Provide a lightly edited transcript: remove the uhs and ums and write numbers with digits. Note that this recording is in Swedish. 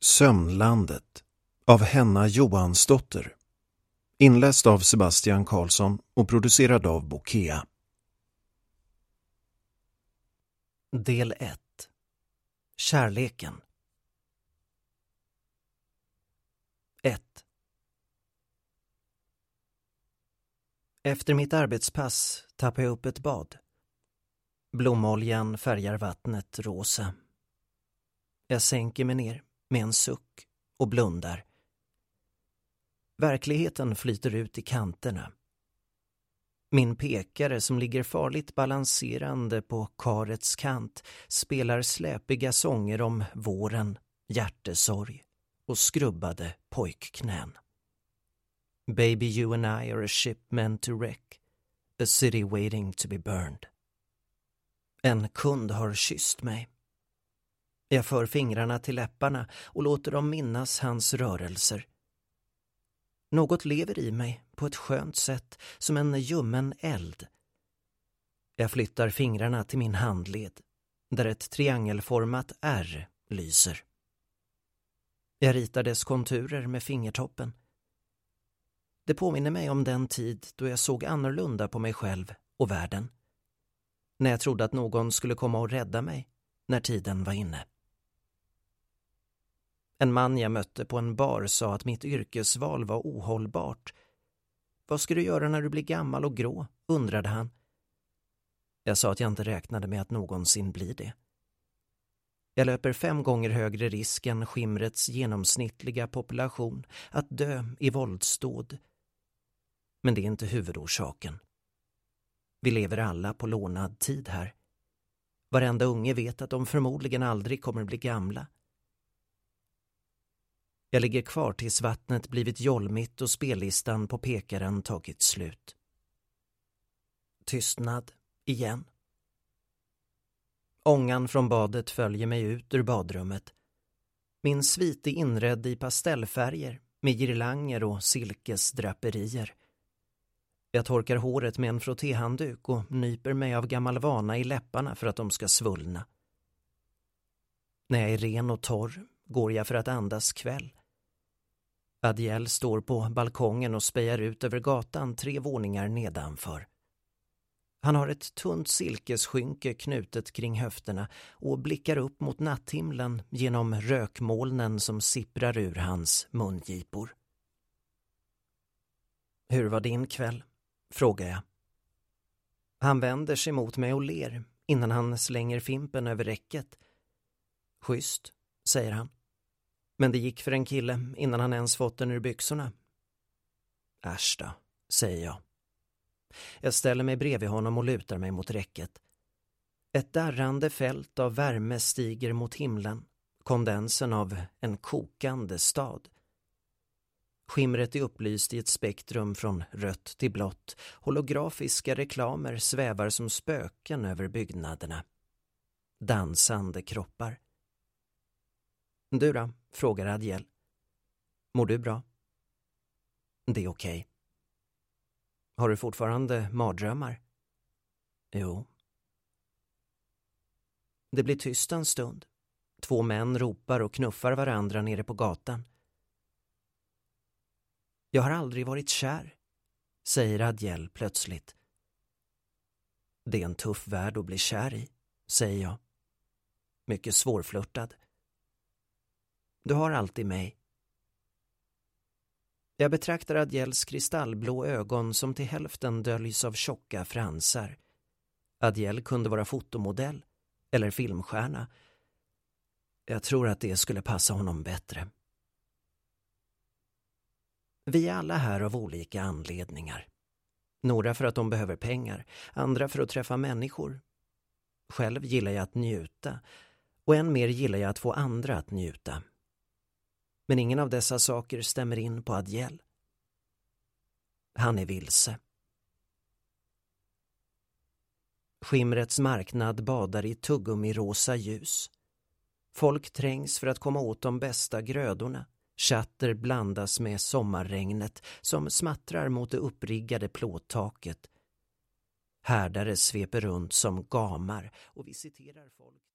Sömnlandet av Henna Johansdotter. Inläst av Sebastian Karlsson och producerad av Bokea. Del 1. Kärleken. 1. Efter mitt arbetspass tappar jag upp ett bad. Blomoljan färgar vattnet rosa. Jag sänker mig ner med en suck och blundar. Verkligheten flyter ut i kanterna. Min pekare som ligger farligt balanserande på karets kant spelar släpiga sånger om våren, hjärtesorg och skrubbade pojkknän. Baby, you and I are a ship meant to wreck, a city waiting to be burned. En kund har kysst mig. Jag för fingrarna till läpparna och låter dem minnas hans rörelser. Något lever i mig på ett skönt sätt, som en ljummen eld. Jag flyttar fingrarna till min handled, där ett triangelformat R lyser. Jag ritar dess konturer med fingertoppen. Det påminner mig om den tid då jag såg annorlunda på mig själv och världen. När jag trodde att någon skulle komma och rädda mig när tiden var inne. En man jag mötte på en bar sa att mitt yrkesval var ohållbart. Vad ska du göra när du blir gammal och grå? Undrade han. Jag sa att jag inte räknade med att någonsin bli det. Jag löper 5 gånger högre risk än skimrets genomsnittliga population att dö i våldsdåd. Men det är inte huvudorsaken. Vi lever alla på lånad tid här. Varenda unge vet att de förmodligen aldrig kommer bli gamla. Jag ligger kvar tills vattnet blivit jolmigt och spellistan på pekaren tagit slut. Tystnad igen. Ångan från badet följer mig ut ur badrummet. Min svit är inredd i pastellfärger med girlanger och silkesdraperier. Jag torkar håret med en frottéhandduk och nyper mig av gammal vana i läpparna för att de ska svullna. När jag är ren och torr går jag för att andas kväll. Adiel står på balkongen och spejar ut över gatan 3 våningar nedanför. Han har ett tunt silkesskynke knutet kring höfterna och blickar upp mot natthimlen genom rökmolnen som sipprar ur hans mungipor. Hur var din kväll? Frågar jag. Han vänder sig mot mig och ler innan han slänger fimpen över räcket. Schysst, säger han. Men det gick för en kille innan han ens fått den ur byxorna. Äsch då, säger jag. Jag ställer mig bredvid honom och lutar mig mot räcket. Ett darrande fält av värme stiger mot himlen, kondensen av en kokande stad. Skimret är upplyst i ett spektrum från rött till blått. Holografiska reklamer svävar som spöken över byggnaderna. Dansande kroppar. Du då? Frågar Adiel. Mår du bra? Det är okej. Har du fortfarande mardrömmar? Jo. Det blir tyst en stund. 2 män ropar och knuffar varandra nere på gatan. Jag har aldrig varit kär, säger Adiel plötsligt. Det är en tuff värld att bli kär i, säger jag. Mycket svårflörtad. Du har alltid mig. Jag betraktar Adiels kristallblå ögon som till hälften döljs av tjocka fransar. Adiel kunde vara fotomodell eller filmstjärna. Jag tror att det skulle passa honom bättre. Vi är alla här av olika anledningar. Några för att de behöver pengar, andra för att träffa människor. Själv gillar jag att njuta, och än mer gillar jag att få andra att njuta. Men ingen av dessa saker stämmer in på Adiel. Han är vilse. Skimrets marknad badar i tuggummi rosa ljus. Folk trängs för att komma åt de bästa grödorna. Chatter blandas med sommarregnet som smattrar mot det uppriggade plåttaket. Härdare sveper runt som gamar och visiterar folk.